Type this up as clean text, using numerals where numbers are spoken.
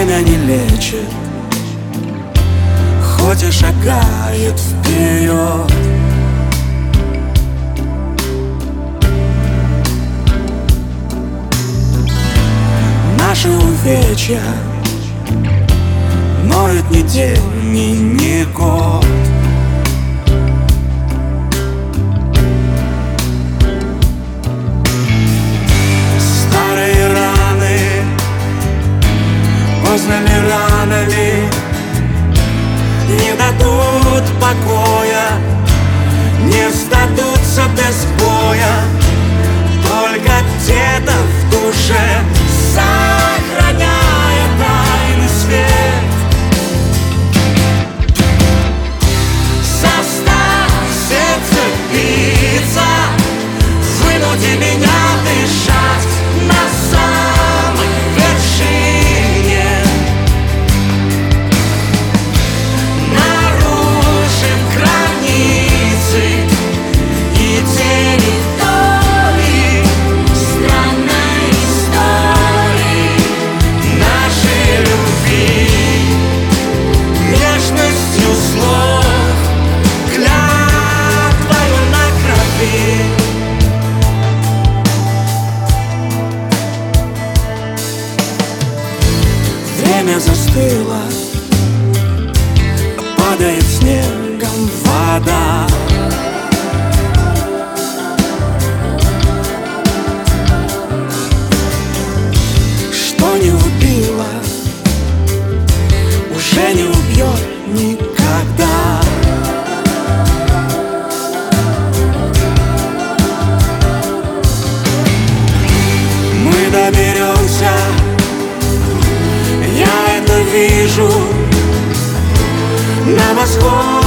Время не лечит, хоть и шагает вперед. Наши увечья ноют ни день, ни год. Старые раны, поздно ли, рано ли, не дадут покоя, не сдадутся без боя. Только где-то в душе, сохраняя тайный свет, заставь сердце биться, вынуди меня дышать на самой вершине, нарушив границы и территории странной истории нашей любви, нежностью слов, клятвою на крови. Время застыло, падает снегом вода. Что не убило, уже не убьет никогда. Мы доберемся, я это вижу, на восход.